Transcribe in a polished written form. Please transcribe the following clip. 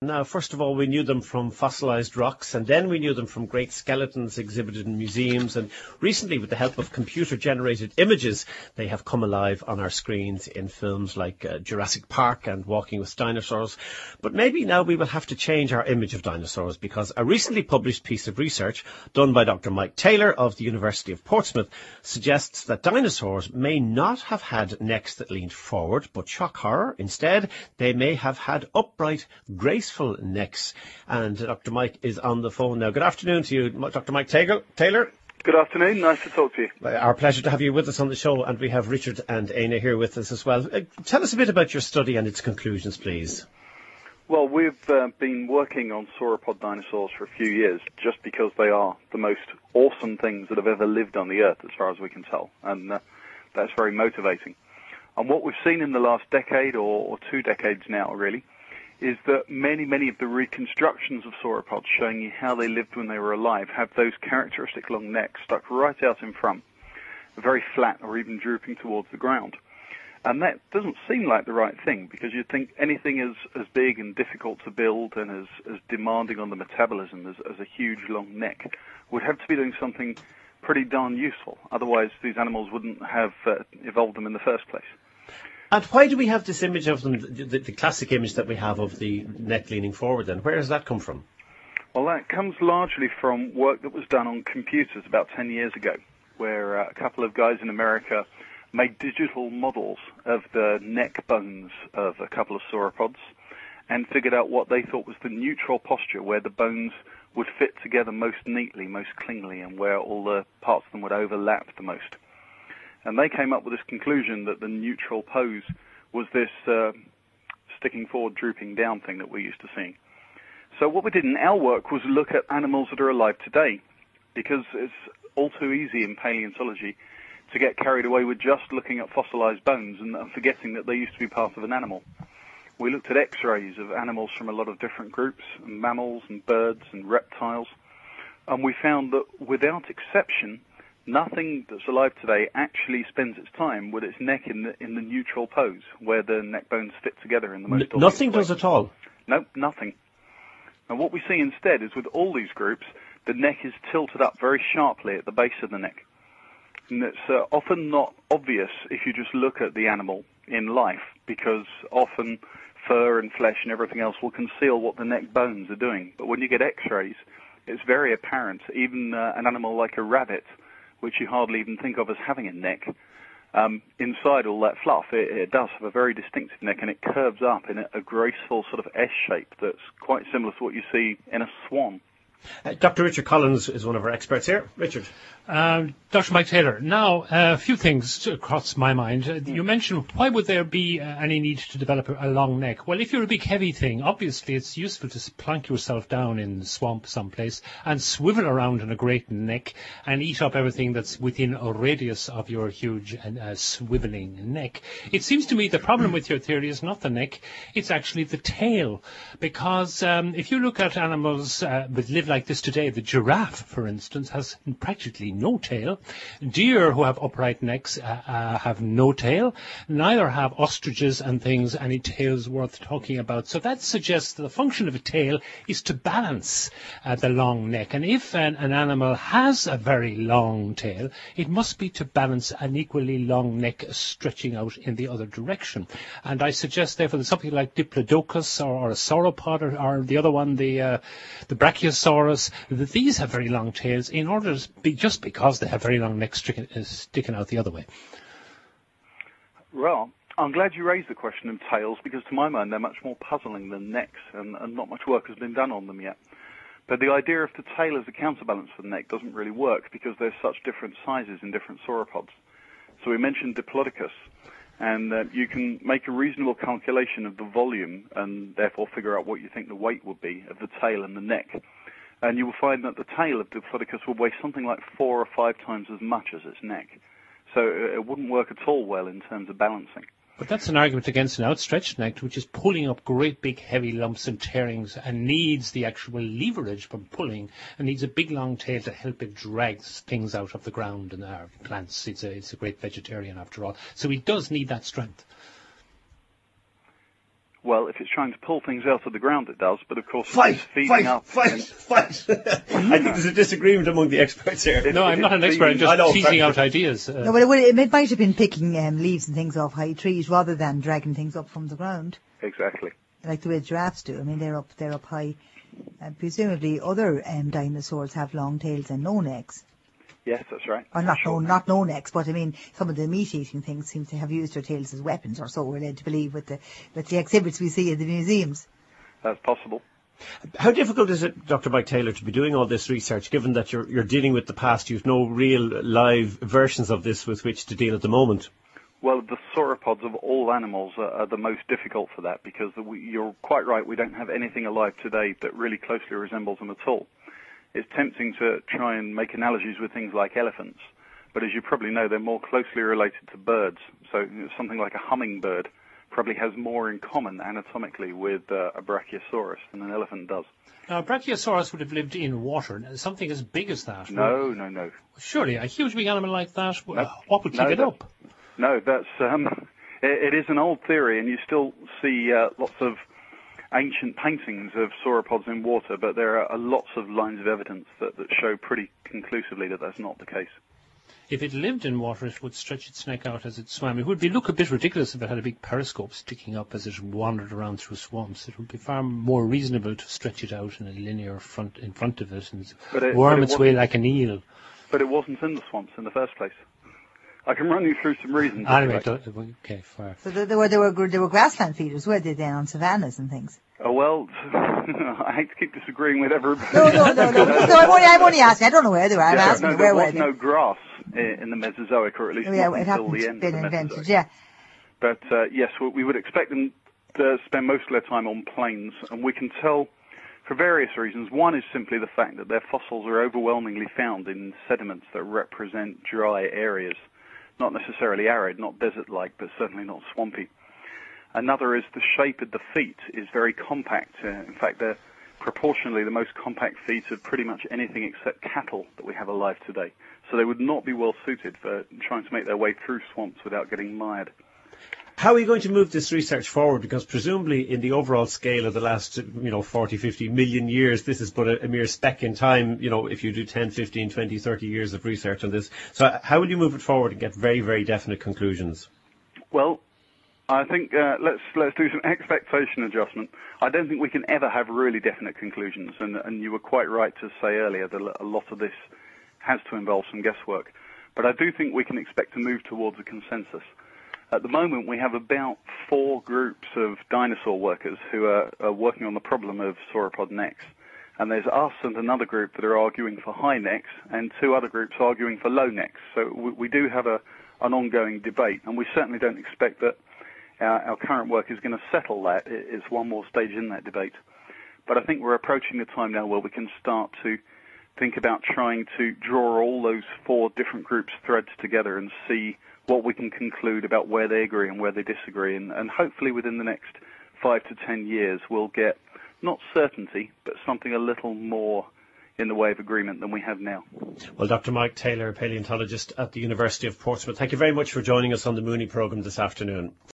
Now, first of all, we knew them from fossilised rocks, and then we knew them from great skeletons exhibited in museums, and recently, with the help of computer-generated images, they have come alive on our screens in films like Jurassic Park and Walking with Dinosaurs. But maybe now we will have to change our image of dinosaurs, because a recently published piece of research done by Dr. Mike Taylor of the University of Portsmouth suggests that dinosaurs may not have had necks that leaned forward, but shock horror, instead, they may have had upright, graceful necks. And Dr. Mike is on the phone now. Good afternoon to you, Dr. Mike Taylor. Good afternoon. Nice to talk to you. Our pleasure to have you with us on the show, and we have Richard and Aina here with us as well. Tell us a bit about your study and its conclusions, please. Well, we've been working on sauropod dinosaurs for a few years just because they are the most awesome things that have ever lived on the Earth, as far as we can tell, and that's very motivating. And what we've seen in the last decade, or 2 decades now, really, is that many of the reconstructions of sauropods showing you how they lived when they were alive have those characteristic long necks stuck right out in front, very flat or even drooping towards the ground. And that doesn't seem like the right thing, because you'd think anything as big and difficult to build and as demanding on the metabolism as a huge long neck would have to be doing something pretty darn useful. Otherwise, these animals wouldn't have evolved them in the first place. And why do we have this image of them, the classic image that we have of the neck leaning forward then? Where does that come from? Well, that comes largely from work that was done on computers about 10 years ago, where a couple of guys in America made digital models of the neck bones of a couple of sauropods and figured out what they thought was the neutral posture, where the bones would fit together most neatly, most cleanly, and where all the parts of them would overlap the most. And they came up with this conclusion that the neutral pose was this sticking forward, drooping down thing that we're used to seeing. So what we did in our work was look at animals that are alive today, because it's all too easy in paleontology to get carried away with just looking at fossilized bones and forgetting that they used to be part of an animal. We looked at x-rays of animals from a lot of different groups, and mammals and birds and reptiles, and we found that without exception, nothing that's alive today actually spends its time with its neck in the neutral pose, where the neck bones fit together in the most obvious Nothing way. does at all? No, nothing. And what we see instead is with all these groups, the neck is tilted up very sharply at the base of the neck. And it's often not obvious if you just look at the animal in life, because often fur and flesh and everything else will conceal what the neck bones are doing. But when you get x-rays, it's very apparent. Even an animal like a rabbit, which you hardly even think of as having a neck, inside all that fluff, it does have a very distinctive neck, and it curves up in a graceful sort of S shape that's quite similar to what you see in a swan. Dr. Richard Collins is one of our experts here. Richard. Dr. Mike Taylor, now a few things cross my mind. You mentioned, why would there be any need to develop a long neck? Well, if you're a big heavy thing, obviously it's useful to plonk yourself down in the swamp someplace and swivel around in a great neck and eat up everything that's within a radius of your huge swiveling neck. It seems to me the problem with your theory is not the neck, it's actually the tail. Because if you look at animals that live like this today, the giraffe, for instance, has practically no tail. Deer who have upright necks have no tail. Neither have ostriches and things any tails worth talking about. So that suggests that the function of a tail is to balance the long neck. And if an animal has a very long tail, it must be to balance an equally long neck stretching out in the other direction. And I suggest, therefore, that something like Diplodocus or a sauropod or the other one, the Brachiosaurus, that these have very long tails in order to be just because they have very long necks sticking out the other way. Well, I'm glad you raised the question of tails, because to my mind they're much more puzzling than necks, and not much work has been done on them yet. But the idea of the tail as a counterbalance for the neck doesn't really work, because there's such different sizes in different sauropods. So we mentioned Diplodocus, and you can make a reasonable calculation of the volume and therefore figure out what you think the weight would be of the tail and the neck. And you will find that the tail of Diplodocus will weigh something like 4 or 5 times as much as its neck. So it wouldn't work at all well in terms of balancing. But that's an argument against an outstretched neck, which is pulling up great big heavy lumps and tearings and needs the actual leverage from pulling, and needs a big long tail to help it drag things out of the ground and our plants. It's a great vegetarian after all. So it does need that strength. Well, if it's trying to pull things out of the ground, it does. But of course, Fight! it's feeding up. I think there's a disagreement among the experts here. No, I'm not an expert. I'm just teasing out ideas. No, but it might have been picking leaves and things off high trees rather than dragging things up from the ground. Exactly. Like the way giraffes do. I mean, they're up high. Presumably, other dinosaurs have long tails and no necks. Yes, that's right. Or not no necks, but I mean, some of the meat-eating things seem to have used their tails as weapons, or so we're led to believe with the exhibits we see in the museums. That's possible. How difficult is it, Dr. Mike Taylor, to be doing all this research, given that you're dealing with the past? You've no real live versions of this with which to deal at the moment. Well, the sauropods of all animals are the most difficult for that, because you're quite right, we don't have anything alive today that really closely resembles them at all. It's tempting to try and make analogies with things like elephants, but as you probably know, they're more closely related to birds. So something like a hummingbird probably has more in common anatomically with a brachiosaurus than an elephant does. Now, brachiosaurus would have lived in water. Something as big as that. No. Surely, a huge big animal like that, Nope. what would keep it up? No, that's it is an old theory, and you still see lots of ancient paintings of sauropods in water, but there are lots of lines of evidence that show pretty conclusively that that's not the case. If it lived in water, it would stretch its neck out as it swam. It would look a bit ridiculous if it had a big periscope sticking up as it wandered around through swamps. It would be far more reasonable to stretch it out in a linear front in front of it and worm its way like an eel. But it wasn't in the swamps in the first place. I can run you through some reasons. Anyway, okay, fair. So there were grassland feeders, were they then, on savannas and things? Oh, well, I hate to keep disagreeing with everybody. No, I'm only asking. I don't know where they were. I'm asking where were they. There was no grass in the Mesozoic, or at least not until the end of the Mesozoic. Yeah. But, yes, we would expect them to spend most of their time on plains, and we can tell for various reasons. One is simply the fact that their fossils are overwhelmingly found in sediments that represent dry areas. Not necessarily arid, not desert-like, but certainly not swampy. Another is the shape of the feet is very compact. In fact, they're proportionally the most compact feet of pretty much anything except cattle that we have alive today. So they would not be well suited for trying to make their way through swamps without getting mired. How are you going to move this research forward? Because presumably in the overall scale of the last 40, 50 million years, this is but a mere speck in time, if you do 10, 15, 20, 30 years of research on this. So how will you move it forward and get very, very definite conclusions? Well, I think let's do some expectation adjustment. I don't think we can ever have really definite conclusions, and you were quite right to say earlier that a lot of this has to involve some guesswork. But I do think we can expect to move towards a consensus. At the moment, we have about 4 groups of dinosaur workers who are working on the problem of sauropod necks. And there's us and another group that are arguing for high necks, and 2 other groups arguing for low necks. So we do have an ongoing debate, and we certainly don't expect that our current work is going to settle that. It's one more stage in that debate. But I think we're approaching the time now where we can start to think about trying to draw all those 4 different groups' threads together and see what we can conclude about where they agree and where they disagree. And hopefully within the next 5 to 10 years, we'll get not certainty, but something a little more in the way of agreement than we have now. Well, Dr. Mike Taylor, paleontologist at the University of Portsmouth, thank you very much for joining us on the Mooney programme this afternoon.